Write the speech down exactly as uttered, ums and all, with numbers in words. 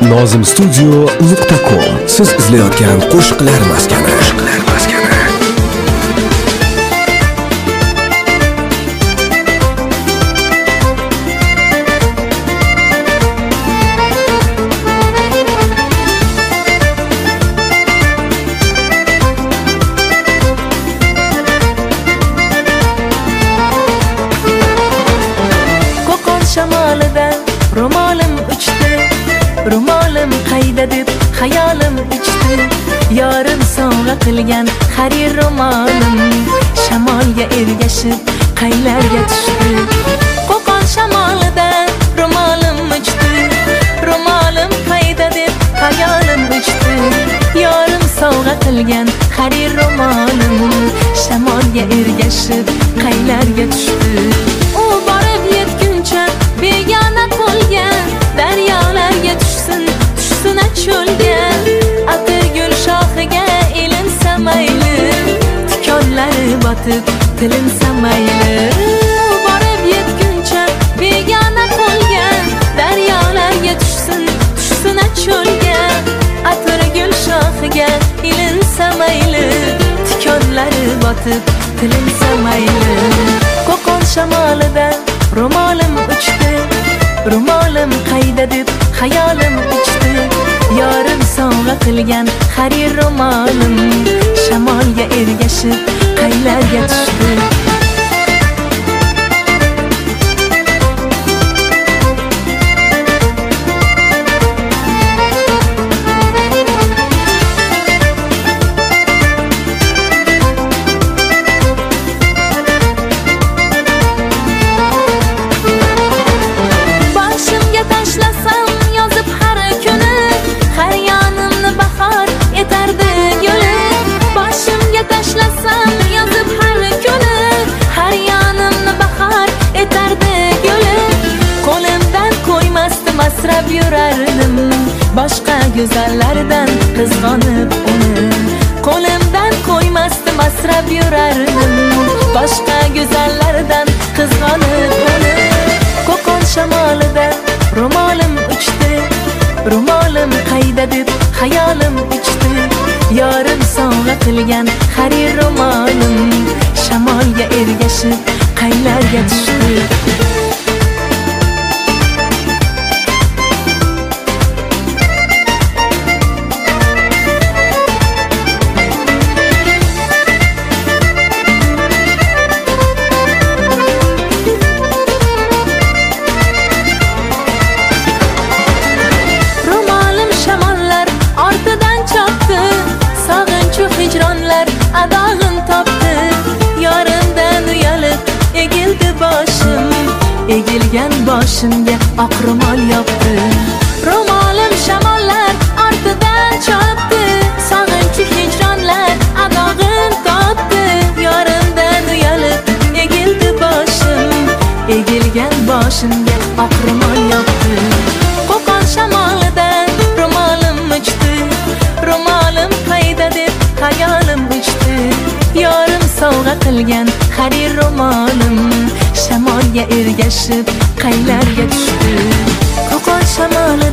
nozim studio nuqta com. Siz izlayotgan qo'shiqlar maskani. Qo'shiqlar maskani. Shamolidan ro'molim uchdi, ro'molim qayda deb xayolim uchdi. Yorim sovg'a qilgan xarir ro'molim shamolga ergashib qaylarga tushdi. Qo'qon shamolidan ro'molim uchdi, ro'molim qayda deb xayolim uchdi. Yorim sovg'a qilgan xarir ro'molim shamolga ergashib qaylarga tushdi. U borib yetguncha begona qo'lgan daryolarga tushsin, tushsin cho'lga. Atir gul shoxiga ilinsa mayli, tikonlari botib tilinsa mayli. Borib yetguncha begona qo'lgan daryolarga tushsin, tushsin cho'lga. Atir gul shoxiga ilinsa mayli, tikonlari botib tilinsa mayli. Qo'qon shamolidan ro'molim uchdi, ro'molim qayda deb xayolim uchdi. Yorim sovg'a qilgan xarir ro'molim shamolga ergashib qaylarga tushdi. Masrab yurardim boshqa go'zallardan qizg'onib uni. Qo'limdan qo'ymasdim masrab yurardim boshqa go'zallardan qizg'onib uni. Qo'qon shamolidan ro'molim uchdi, ro'molim qayda deb xayolim uchdi. Yorim sovg'a qilgan xarir ro'molim shamolga ergashib qaylarga tushdi. Adog'im topdi, yorimdan uyalib egildi boshim. Egilgan boshimga oq ro'mol yopdi. Ro'molim shamollar ortidan chopdi, sog'inchi hijronlar adog'im topdi. Yorimdan uyalib egildi boshim, egilgan boshimga oq ro'mol yopdi. Qo'qon shamolidan ro'molim uchdi, ro'molim qayda deb xayolim uchdi. Yorim sovg'a qilgan xarir ro'molim shamolga ergashib qaylarga tushdi. Qo'qon shamoli